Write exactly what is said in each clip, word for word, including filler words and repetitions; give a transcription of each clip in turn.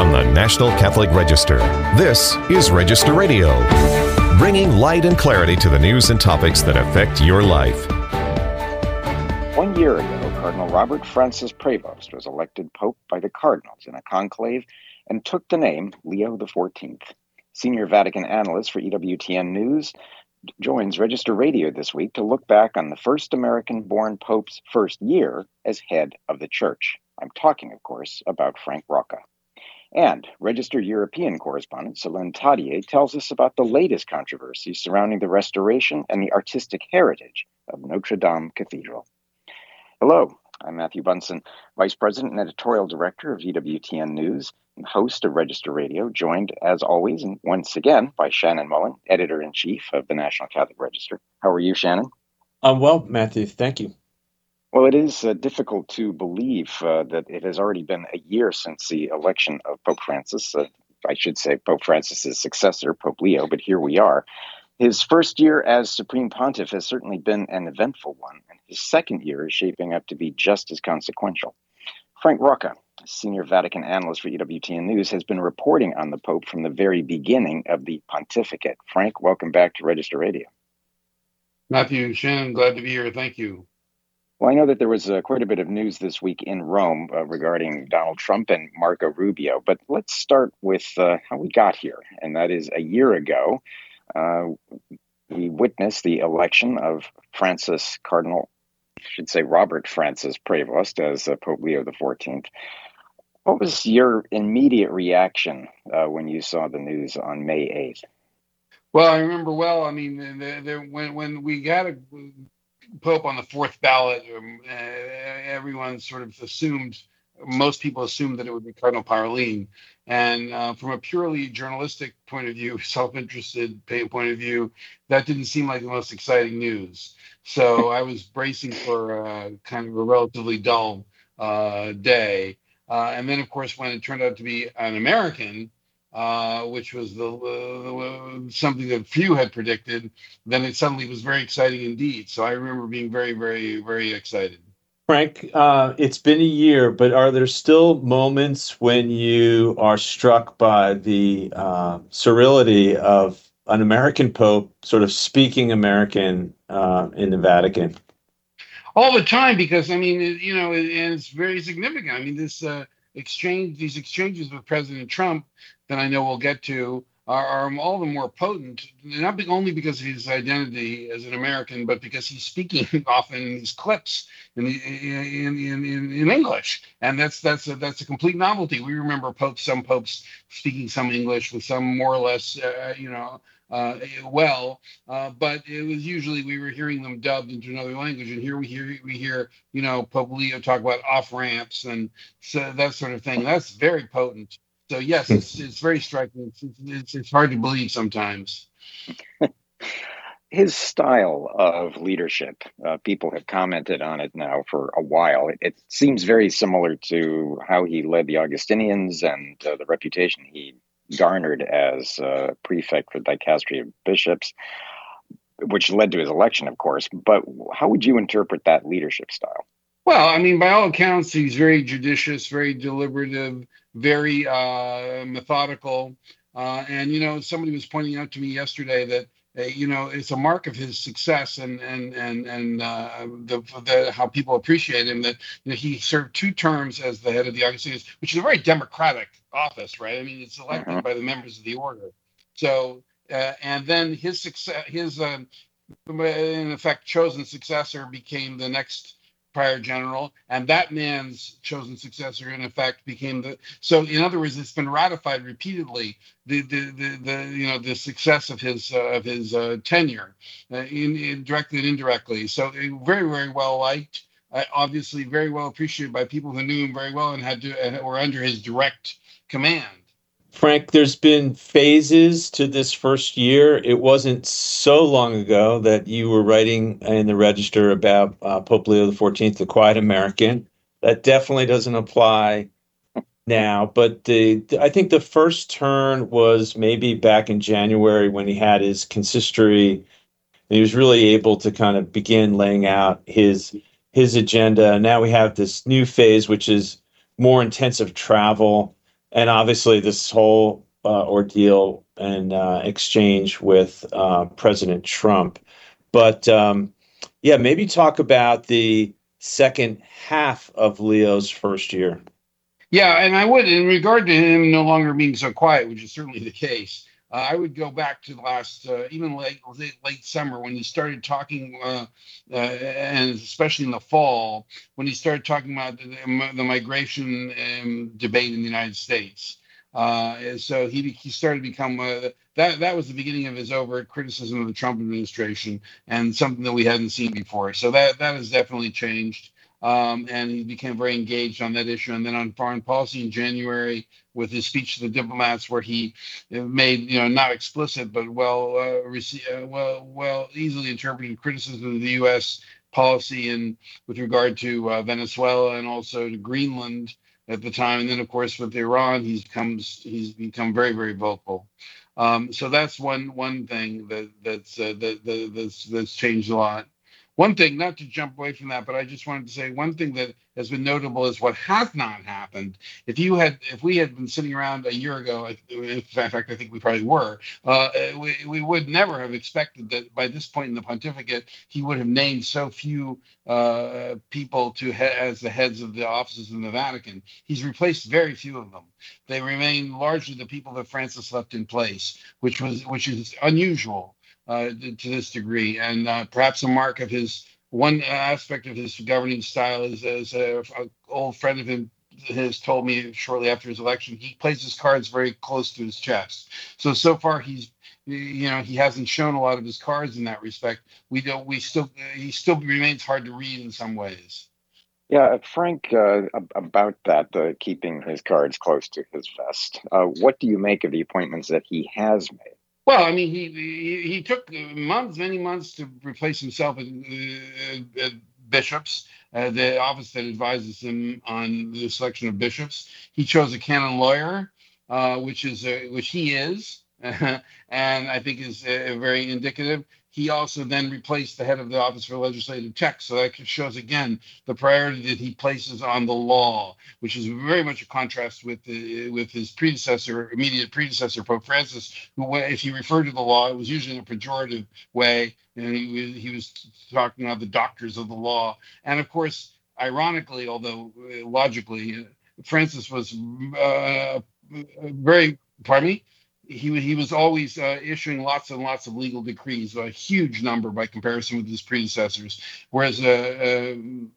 From the National Catholic Register, this is Register Radio, bringing light and clarity to the news and topics that affect your life. One year ago, Cardinal Robert Francis Prevost was elected Pope by the Cardinals in a conclave and took the name Leo the fourteenth. Senior Vatican analyst for E W T N News joins Register Radio this week to look back on the first American-born Pope's first year as head of the Church. I'm talking, of course, about Frank Rocca. And Register European correspondent Céline Tadier tells us about the latest controversy surrounding the restoration and the artistic heritage of Notre Dame Cathedral. Hello, I'm Matthew Bunson, Vice President and Editorial Director of E W T N News and host of Register Radio, joined, as always, and once again, by Shannon Mullen, Editor-in-Chief of the National Catholic Register. How are you, Shannon? I'm well, Matthew. Thank you. Well, it is uh, difficult to believe uh, that it has already been a year since the election of Pope Francis. Uh, I should say Pope Francis's successor, Pope Leo, but here we are. His first year as Supreme Pontiff has certainly been an eventful one, and his second year is shaping up to be just as consequential. Frank Rocca, Senior Vatican Analyst for E W T N News, has been reporting on the Pope from the very beginning of the pontificate. Frank, welcome back to Register Radio. Matthew and Shannon, glad to be here. Thank you. Well, I know that there was uh, quite a bit of news this week in Rome uh, regarding Donald Trump and Marco Rubio, but let's start with uh, how we got here, and that is a year ago. Uh, we witnessed the election of Francis Cardinal, I should say Robert Francis Prevost as uh, Pope Leo the fourteenth. What was your immediate reaction uh, when you saw the news on May eighth? Well, I remember well. I mean, the, the, when when we got a Pope on the fourth ballot, um, uh, everyone sort of assumed, most people assumed that it would be Cardinal Parolin. And uh, from a purely journalistic point of view, self-interested point of view, that didn't seem like the most exciting news. So I was bracing for uh, kind of a relatively dull uh, day. Uh, and then, of course, when it turned out to be an American, uh, which was the uh, something that few had predicted, then it suddenly was very exciting indeed. So I remember being very, very, very excited. Frank, uh, it's been a year, but are there still moments when you are struck by the uh, surreality of an American Pope sort of speaking American uh, in the Vatican? All the time, because, I mean, it, you know, it, and it's very significant. I mean, this uh, exchange, these exchanges with President Trump that I know we'll get to are, are all the more potent, not be, only because of his identity as an American, but because he's speaking often in these clips in, the, in, in, in, in English. And that's that's a, that's a complete novelty. We remember popes, some popes speaking some English with some more or less, uh, you know, Uh, well, uh, but it was usually we were hearing them dubbed into another language, and here we hear we hear you know Pope Leo talk about off ramps and so that sort of thing. That's very potent. So yes, it's it's very striking. It's it's, it's hard to believe sometimes. His style of leadership, uh, people have commented on it now for a while. It, it seems very similar to how he led the Augustinians and uh, the reputation he garnered as uh, prefect for the dicastery of bishops, which led to his election, of course. But how would you interpret that leadership style? Well, I mean, by all accounts, he's very judicious, very deliberative, very uh, methodical. Uh, and, you know, somebody was pointing out to me yesterday that, uh, you know, it's a mark of his success and and and and uh, the, the how people appreciate him that you know, he served two terms as the head of the Augustinians, which is a very democratic office, right? I mean, it's elected mm-hmm. by the members of the order. So, uh, and then his success, his um, in effect chosen successor became the next prior general, and that man's chosen successor in effect became the. So, in other words, it's been ratified repeatedly the the the, the you know the success of his uh, of his uh, tenure, uh, in, in directly and indirectly. So, uh, very very well liked. Uh, obviously, very well appreciated by people who knew him very well and had to uh, were under his direct command. Frank, there's been phases to this first year. It wasn't so long ago that you were writing in the Register about uh, Pope Leo the fourteenth, the quiet American. That definitely doesn't apply now. But the, I think the first turn was maybe back in January when he had his consistory. And he was really able to kind of begin laying out his his agenda. And now we have this new phase, which is more intensive travel. and obviously this whole uh, ordeal and uh, exchange with uh, President Trump. But um, yeah, maybe talk about the second half of Leo's first year. Yeah, and I would, in regard to him no longer being so quiet, which is certainly the case, uh, I would go back to last, uh, even late, late late summer when he started talking, uh, uh, and especially in the fall when he started talking about the, the migration um, debate in the United States. Uh, so he he started to become uh, that that was the beginning of his overt criticism of the Trump administration and something that we hadn't seen before. So that that has definitely changed. Um, and he became very engaged on that issue. And then on foreign policy in January, with his speech to the diplomats, where he made, you know, not explicit but well, uh, rece- uh, well, well, easily interpreted criticism of the U S policy in with regard to uh, Venezuela and also to Greenland at the time. And then, of course, with Iran, he's comes he's become very, very vocal. Um, so that's one one thing that that's uh, that, that that's that's changed a lot. One thing, not to jump away from that, but I just wanted to say one thing that has been notable is what has not happened. If you had, if we had been sitting around a year ago, in fact, I think we probably were, uh, we, we would never have expected that by this point in the pontificate, he would have named so few uh, people to he- as the heads of the offices in the Vatican. He's replaced very few of them. They remain largely the people that Francis left in place, which was which is unusual. Uh, to this degree, and uh, perhaps a mark of his one aspect of his governing style is, as a, a old friend of him has told me shortly after his election, he plays his cards very close to his chest. So so far he's, you know, he hasn't shown a lot of his cards in that respect. We don't. We still he still remains hard to read in some ways. Yeah, Frank, uh, about that, uh, keeping his cards close to his vest. Uh, what do you make of the appointments that he has made? Well, I mean, he he, he took months, many months to replace himself at, uh, at bishops, uh, the office that advises him on the selection of bishops. He chose a canon lawyer, uh, which is uh, which he is, and I think is uh, very indicative. He also then replaced the head of the Office for Legislative Text. So that shows, again, the priority that he places on the law, which is very much a contrast with the, with his predecessor, immediate predecessor, Pope Francis, who, if he referred to the law, it was usually in a pejorative way. And he was, he was talking about the doctors of the law. And, of course, ironically, although logically, Francis was uh, very, pardon me? He, he was always uh, issuing lots and lots of legal decrees, a huge number by comparison with his predecessors, whereas uh,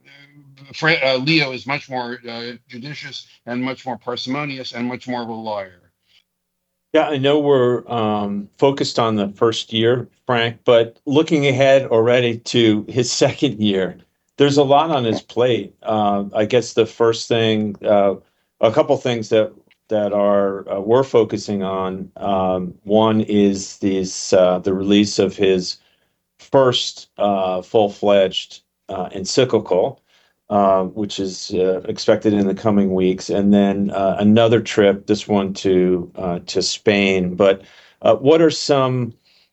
uh, uh, Leo is much more uh, judicious and much more parsimonious and much more of a lawyer. Yeah, I know we're um, focused on the first year, Frank, but looking ahead already to his second year, there's a lot on his plate. Uh, I guess the first thing, uh, a couple things that that are uh, we're focusing on. Um, one is these uh, the release of his first uh, full-fledged uh, encyclical, uh, which is uh, expected in the coming weeks, and then uh, another trip, this one to uh, to Spain. But uh, what are some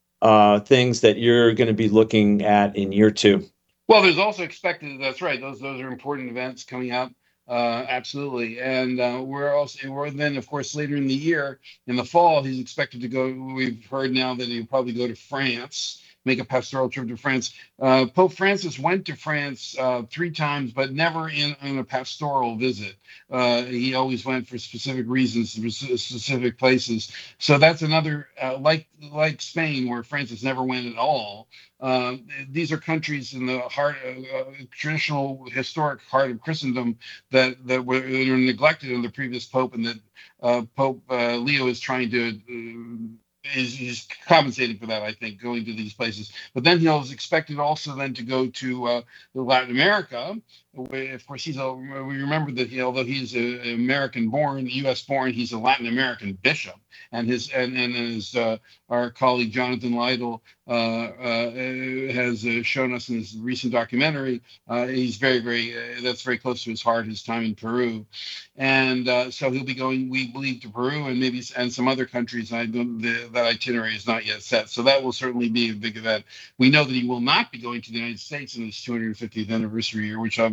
uh, things that you're going to be looking at in year two? Well, there's also expected. That's right. Those those are important events coming up. Uh, absolutely. And uh, we're also, we're then, of course, later in the year, in the fall, he's expected to go. We've heard now that he'll probably go to France, make a pastoral trip to France. Uh, Pope Francis went to France uh, three times, but never in, in a pastoral visit. Uh, he always went for specific reasons, specific places. So that's another, uh, like like Spain, where Francis never went at all. Uh, these are countries in the heart, uh, traditional, historic heart of Christendom that that were, that were neglected under the previous pope, and that uh, Pope uh, Leo is trying to. Uh, Is, is compensating for that, I think, going to these places. But then he was expected also then to go to uh, Latin America. Where, of course, he's a, we remember that he, although he's a, American-born, U S born, he's a Latin American bishop. And his and and as uh, our colleague Jonathan Lytle uh, uh, has uh, shown us in his recent documentary, uh, he's very, very uh, that's very close to his heart. His time in Peru, and uh, so he'll be going, we believe, to Peru and maybe and some other countries. I don't, the, that itinerary is not yet set, so that will certainly be a big event. We know that he will not be going to the United States in his two hundred fiftieth anniversary year, which obviously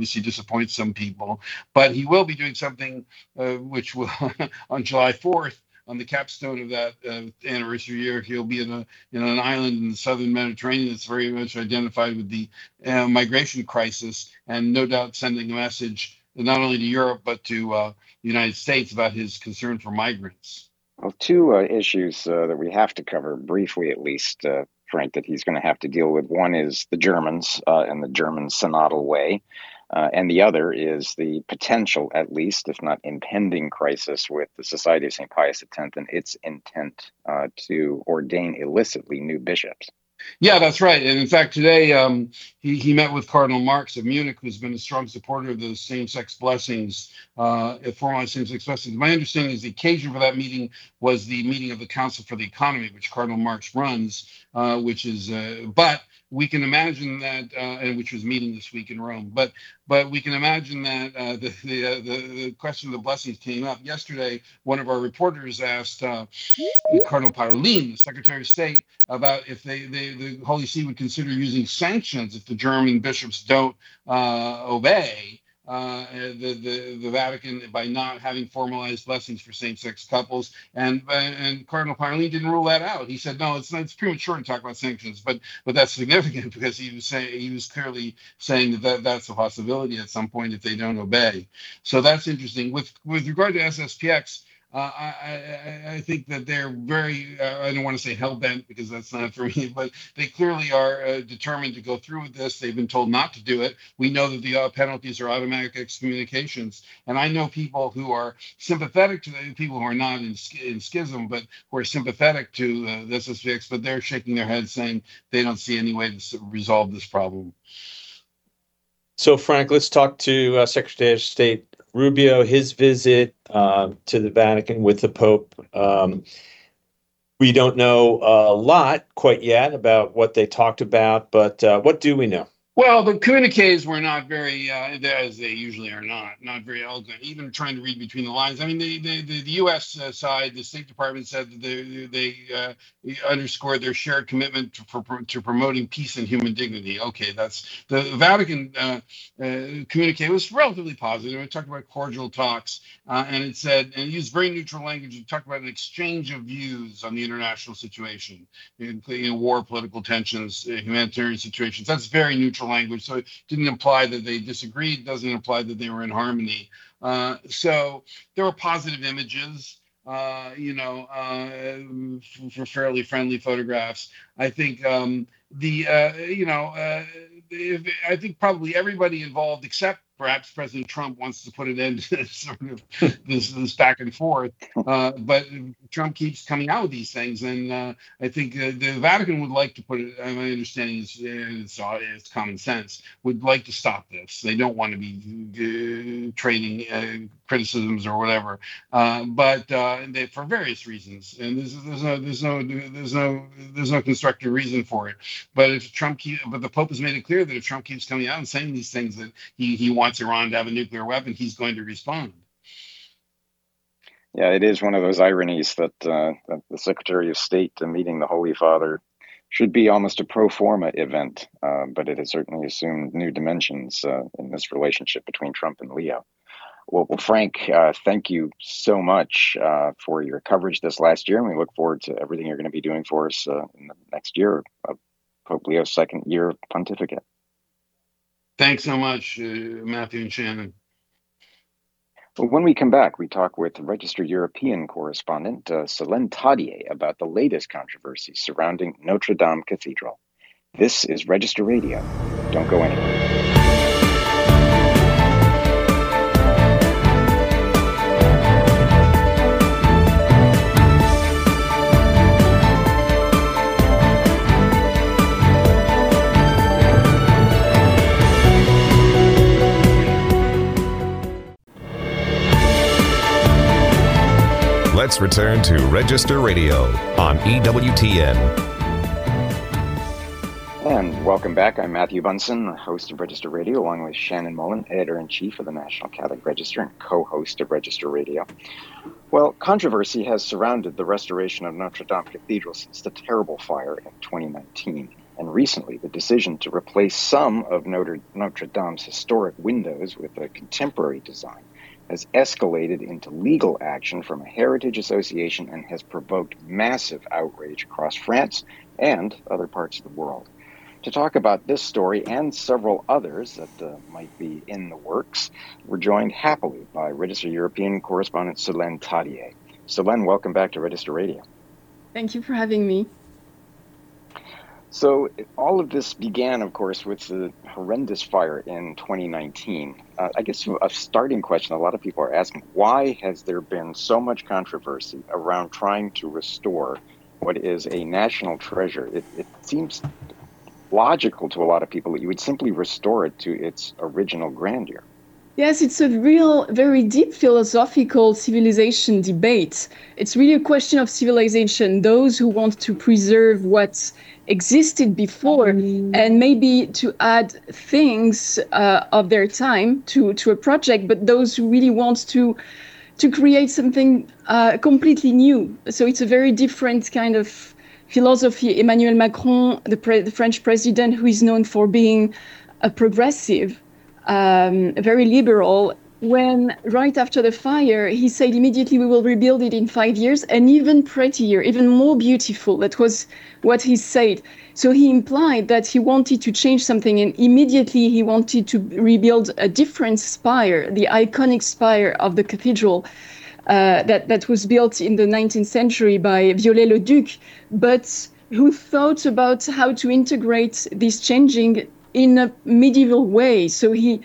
obviously disappoint some people. But he will be doing something uh, which will, on July fourth, on the capstone of that uh, anniversary year, he'll be in, a, in an island in the southern Mediterranean that's very much identified with the uh, migration crisis, and no doubt sending a message not only to Europe but to uh, the United States about his concern for migrants. Well, two uh, issues uh, that we have to cover briefly, at least, uh, Frank, that he's going to have to deal with. One is the Germans uh, and the German synodal way. Uh, and the other is the potential, at least, if not impending, crisis with the Society of Saint Pius X and its intent uh, to ordain illicitly new bishops. Yeah, that's right. And in fact, today um, he, he met with Cardinal Marx of Munich, who's been a strong supporter of the same-sex blessings, uh, formalized same-sex blessings. My understanding is the occasion for that meeting was the meeting of the Council for the Economy, which Cardinal Marx runs, uh, which is, uh, but we can imagine that, uh, and which was meeting this week in Rome. But but we can imagine that uh, the the, uh, the the question of the blessings came up yesterday. One of our reporters asked uh, Cardinal Parolin, the Secretary of State, about if they, they the Holy See would consider using sanctions if the German bishops don't uh, obey uh, the, the the Vatican by not having formalized blessings for same-sex couples. And and Cardinal Parolin didn't rule that out. He said, no, it's not, it's premature to talk about sanctions, but but that's significant because he was saying he was clearly saying that, that that's a possibility at some point if they don't obey. So that's interesting. With with regard to S S P X. Uh, I, I, I think that they're very, uh, I don't want to say hell-bent because that's not for me, but they clearly are uh, determined to go through with this. They've been told not to do it. We know that the uh, penalties are automatic excommunications. And I know people who are sympathetic to the people who are not in, in schism, but who are sympathetic to uh, this S S P X, but they're shaking their heads saying they don't see any way to resolve this problem. So, Frank, let's talk to uh, Secretary of State Rubio, his visit uh, to the Vatican with the Pope. Um, we don't know a lot quite yet about what they talked about, but uh, what do we know? Well, the communiques were not very, uh, as they usually are not, not very eloquent, even trying to read between the lines. I mean, the, the, the, the U S uh, side, the State Department said that they, they uh, underscored their shared commitment to, for, to promoting peace and human dignity. Okay, that's the Vatican uh, uh, communique was relatively positive. It talked about cordial talks, uh, and it said, and it used very neutral language. It talked about an exchange of views on the international situation, including you know, war, political tensions, uh, humanitarian situations. That's very neutral language, so it didn't imply that they disagreed, doesn't imply that they were in harmony. Uh, so there were positive images, uh, you know, uh, for fairly friendly photographs. I think um, the, uh, you know, uh, if, I think probably everybody involved except perhaps President Trump wants to put an end to sort of this, this back and forth. Uh, but Trump keeps coming out with these things. And uh, I think uh, the Vatican would like to put it, my understanding is it's, it's common sense, would like to stop this. They don't want to be uh, trading uh, criticisms or whatever. Uh, but uh, they, for various reasons. And there's, there's, no, there's, no, there's, no, there's no constructive reason for it. But if Trump keep, but the Pope has made it clear that if Trump keeps coming out and saying these things that he, he wants Iran to have a nuclear weapon, he's going to respond. Yeah, it is one of those ironies that, uh, that the Secretary of State uh, meeting the Holy Father should be almost a pro forma event, uh, but it has certainly assumed new dimensions uh, in this relationship between Trump and Leo. Well, well Frank, uh, thank you so much uh, for your coverage this last year, and we look forward to everything you're going to be doing for us uh, in the next year of Pope Leo's second year of pontificate. Thanks so much, uh, Matthew and Shannon. Well, when we come back, we talk with registered European correspondent uh, Céline Tadier about the latest controversy surrounding Notre Dame Cathedral. This is Register Radio. Don't go anywhere. Let's return to Register Radio on E W T N. And welcome back. I'm Matthew Bunson, host of Register Radio, along with Shannon Mullen, editor-in-chief of the National Catholic Register and co-host of Register Radio. Well, controversy has surrounded the restoration of Notre Dame Cathedral since the terrible fire in twenty nineteen. And recently, the decision to replace some of Notre, Notre Dame's historic windows with a contemporary design has escalated into legal action from a heritage association and has provoked massive outrage across France and other parts of the world. To talk about this story and several others that uh, might be in the works, we're joined happily by Register European correspondent Solène Tadier. Solène, welcome back to Register Radio. Thank you for having me. So all of this began, of course, with the horrendous fire in twenty nineteen. Uh, I guess a starting question a lot of people are asking, why has there been so much controversy around trying to restore what is a national treasure? It, it seems logical to a lot of people that you would simply restore it to its original grandeur. Yes, it's a real, very deep philosophical civilization debate. It's really a question of civilization, those who want to preserve what existed before mm. and maybe to add things uh, of their time to, to a project, but those who really want to to create something uh, completely new. So it's a very different kind of philosophy. Emmanuel Macron, the, pre- the French president, who is known for being a progressive, Um, very liberal, when right after the fire, he said immediately we will rebuild it in five years and even prettier, even more beautiful. That was what he said. So he implied that he wanted to change something, and immediately he wanted to rebuild a different spire, the iconic spire of the cathedral uh, that, that was built in the nineteenth century by Viollet-le-Duc, but who thought about how to integrate this changing in a medieval way. So he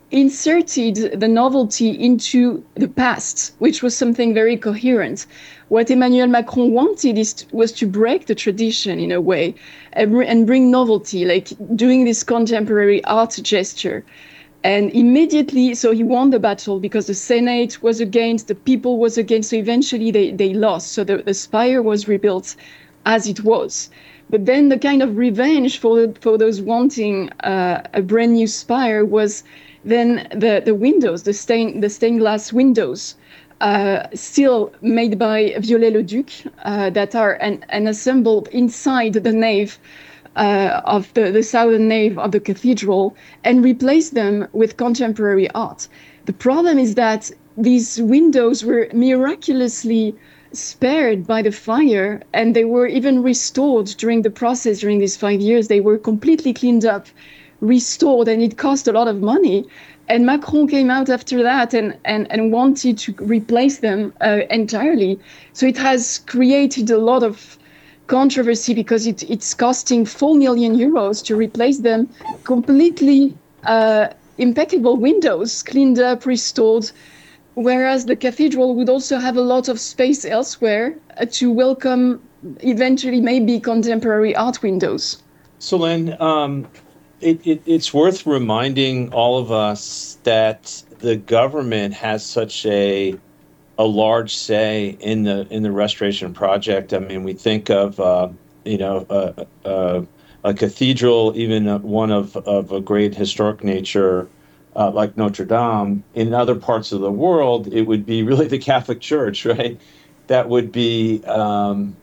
inserted the novelty into the past, which was something very coherent. What Emmanuel Macron wanted is to, was to break the tradition in a way and, and bring novelty, like doing this contemporary art gesture. And immediately, so he won the battle because the Senate was against, the people was against, so eventually they, they lost. So the, the spire was rebuilt as it was. But then the kind of revenge for for those wanting uh, a brand new spire was then the, the windows, the stained the stained glass windows, uh, still made by Viollet-le-Duc, uh, that are and, and assembled inside the nave uh, of the, the southern nave of the cathedral, and replace them with contemporary art. The problem is that these windows were miraculously spared by the fire, and they were even restored during the process. During these five years, they were completely cleaned up, restored, and it cost a lot of money. And Macron came out after that and and, and wanted to replace them uh, entirely. So it has created a lot of controversy because it, it's costing four million euros to replace them. Completely uh, impeccable windows, cleaned up, restored. Whereas the cathedral would also have a lot of space elsewhere uh, to welcome eventually maybe contemporary art windows. Solène, um, it, it, it's worth reminding all of us that the government has such a a large say in the in the restoration project. I mean, we think of uh, you know a, a, a cathedral, even one of of a great historic nature. Uh, like Notre Dame, in other parts of the world, it would be really the Catholic Church, right? That would be um,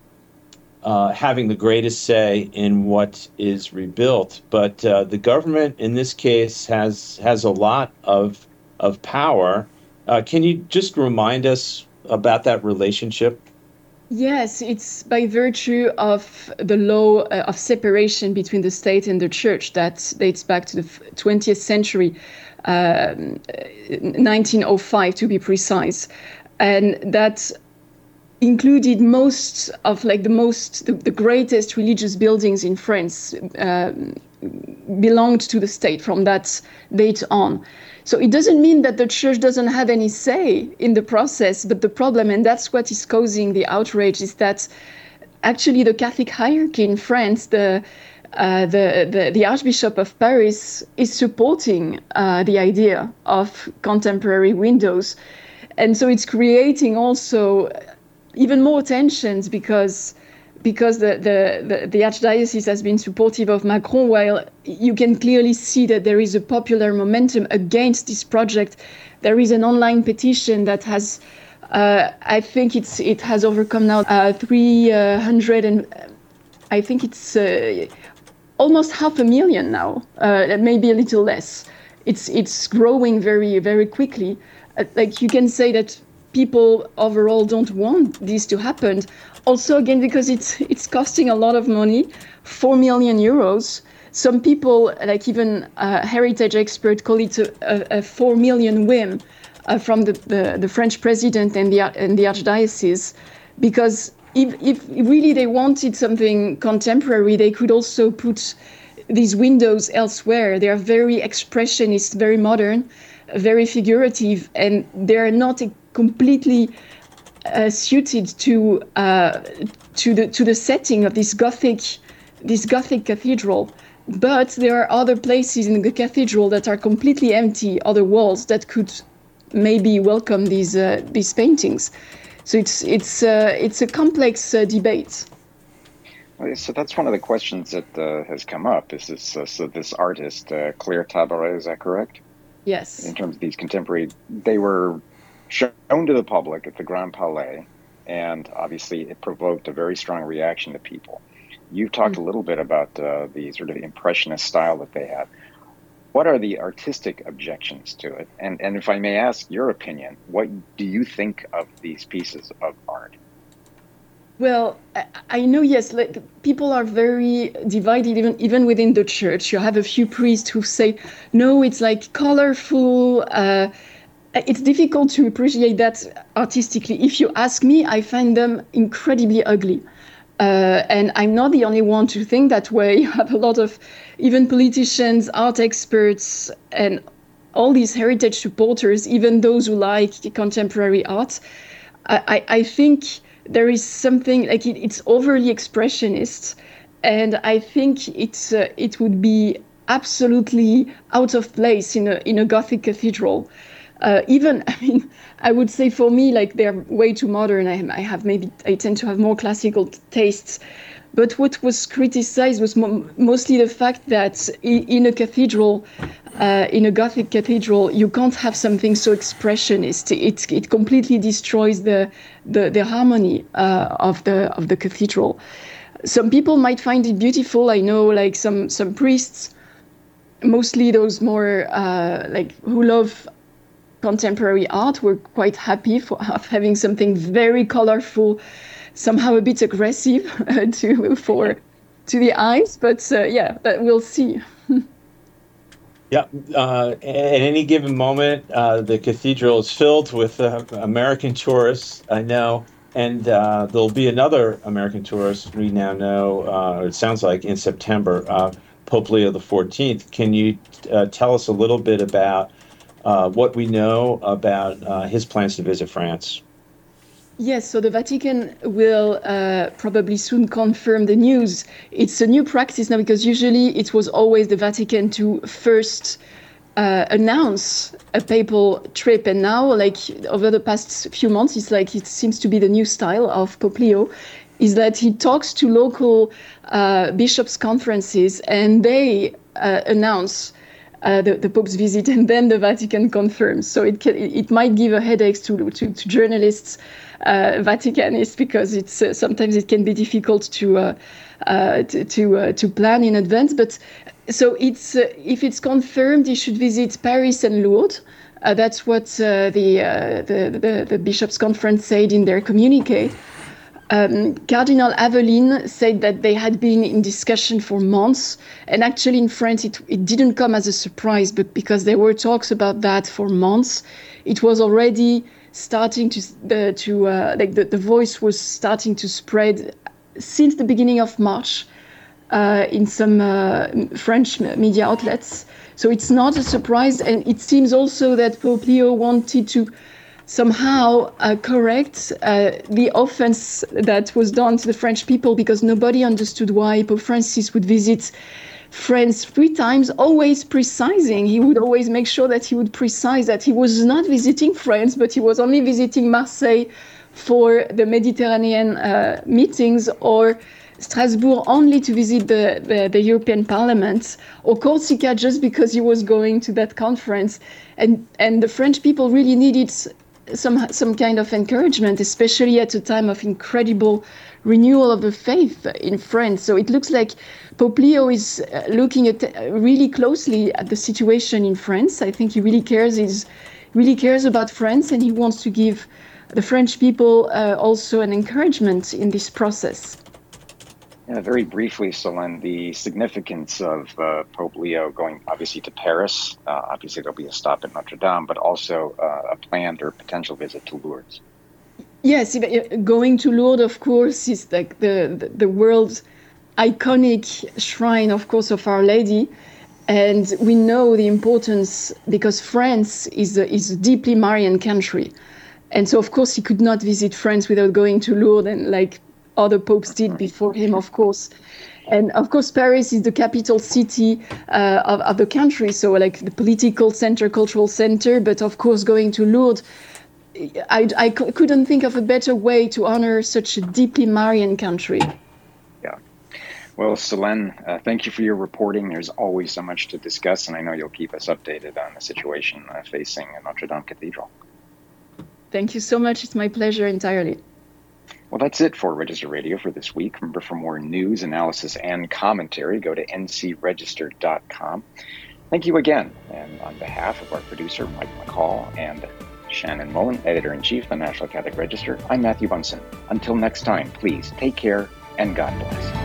uh, having the greatest say in what is rebuilt. But uh, the government, in this case, has has a lot of of power. Uh, can you just remind us about that relationship? Yes, it's by virtue of the law uh, of separation between the state and the church that dates back to the twentieth century. Um, nineteen oh five to be precise, and that included most of like the most the, the greatest religious buildings in France um, belonged to the state from that date on. So it doesn't mean that the church doesn't have any say in the process, but the problem, and that's what is causing the outrage, is that actually the Catholic hierarchy in France, the Uh, the, the the Archbishop of Paris is supporting uh, the idea of contemporary windows, and so it's creating also even more tensions because because the the, the, the Archdiocese has been supportive of Macron, while you can clearly see that there is a popular momentum against this project. There is an online petition that has, uh, I think it's it has overcome now uh, three hundred and I think it's. Uh, almost half a million now, uh, maybe a little less. It's it's growing very, very quickly. Uh, like you can say that people overall don't want this to happen. Also, again, because it's it's costing a lot of money, four million euros. Some people, like even uh, heritage experts, call it a, a, a four million whim uh, from the, the, the French president and the and the archdiocese, because if if really they wanted something contemporary, they could also put these windows elsewhere. They are very expressionist, very modern, very figurative, and they're not completely uh, suited to uh, to the to the setting of this Gothic this Gothic cathedral. But there are other places in the cathedral that are completely empty, other walls that could maybe welcome these uh, these paintings. So it's it's uh, it's a complex uh, debate. So that's one of the questions that uh, has come up. Is this uh, so? This artist uh, Claire Tabaret, is that correct? Yes. In terms of these contemporary, they were shown to the public at the Grand Palais, and obviously it provoked a very strong reaction to people. You've talked mm. a little bit about uh, the sort of impressionist style that they had. What are the artistic objections to it? And and if I may ask your opinion, what do you think of these pieces of art? Well, I know, yes, like, people are very divided, even even within the church. You have a few priests who say, no, it's like colorful. Uh, it's difficult to appreciate that artistically. If you ask me, I find them incredibly ugly. Uh, and I'm not the only one to think that way. You have a lot of even politicians, art experts, and all these heritage supporters, even those who like contemporary art. I, I, I think there is something like it, it's overly expressionist, and I think it's uh, it would be absolutely out of place in a in a Gothic cathedral. Uh, even, I mean, I would say for me, like, they're way too modern. I, I have maybe, I tend to have more classical t- tastes. But what was criticized was mo- mostly the fact that in, in a cathedral, uh, in a Gothic cathedral, you can't have something so expressionist. It it completely destroys the the, the harmony uh, of the of the cathedral. Some people might find it beautiful. I know, like some some priests, mostly those more uh, like who love contemporary art, were quite happy for having something very colorful, somehow a bit aggressive uh, to for to the eyes. But uh, yeah, but we'll see. Yeah, uh, at any given moment, uh, the cathedral is filled with uh, American tourists, I know, and uh, there'll be another American tourist, we now know, uh, it sounds like in September, uh, Pope Leo the fourteenth. Can you uh, tell us a little bit about Uh, what we know about uh, his plans to visit France? Yes, so the Vatican will uh, probably soon confirm the news. It's a new practice now, because usually it was always the Vatican to first uh, announce a papal trip. And now, like over the past few months, it's like it seems to be the new style of Pope Leo, is that he talks to local uh, bishops' conferences, and they uh, announce Uh, the, the Pope's visit, and then the Vatican confirms. So it can, it might give a headache to to, to journalists, uh, Vaticanists, because it's uh, sometimes it can be difficult to uh, uh, to to, uh, to plan in advance. But so it's uh, if it's confirmed, he should visit Paris and Lourdes. Uh, that's what uh, the, uh, the the the bishops' conference said in their communique. Um, Cardinal Aveline said that they had been in discussion for months, and actually in France it, it didn't come as a surprise, but because there were talks about that for months, it was already starting to the to uh, like the, the voice was starting to spread since the beginning of March uh, in some uh, French media outlets. So it's not a surprise, and it seems also that Pope Leo wanted to somehow uh, correct uh, the offense that was done to the French people, because nobody understood why Pope Francis would visit France three times, always precising. He would always make sure that he would precise that he was not visiting France, but he was only visiting Marseille for the Mediterranean uh, meetings, or Strasbourg only to visit the, the, the European Parliament, or Corsica just because he was going to that conference. And, and the French people really needed some some kind of encouragement, especially at a time of incredible renewal of the faith in France. So it looks like Pope Leo is looking at really closely at the situation in France. I think he really cares. He's really cares about France, and he wants to give the French people uh, also an encouragement in this process. Yeah, very briefly, Solène, the significance of uh, Pope Leo going obviously to Paris. Uh, obviously, there'll be a stop at Notre Dame, but also uh, a planned or potential visit to Lourdes. Yes, going to Lourdes, of course, is like the, the, the world's iconic shrine, of course, of Our Lady. And we know the importance because France is a, is a deeply Marian country. And so, of course, he could not visit France without going to Lourdes, and like other popes did before him, of course. And of course, Paris is the capital city uh, of, of the country, so like the political center, cultural center. But of course, going to Lourdes, I, I couldn't think of a better way to honor such a deeply Marian country. Yeah. Well, Solène, uh, thank you for your reporting. There's always so much to discuss, and I know you'll keep us updated on the situation uh, facing Notre Dame Cathedral. Thank you so much. It's my pleasure entirely. Well, that's it for Register Radio for this week. Remember, for more news, analysis, and commentary, go to n c register dot com. Thank you again. And on behalf of our producer, Mike McCall, and Shannon Mullen, Editor-in-Chief of the National Catholic Register, I'm Matthew Bunson. Until next time, please take care and God bless.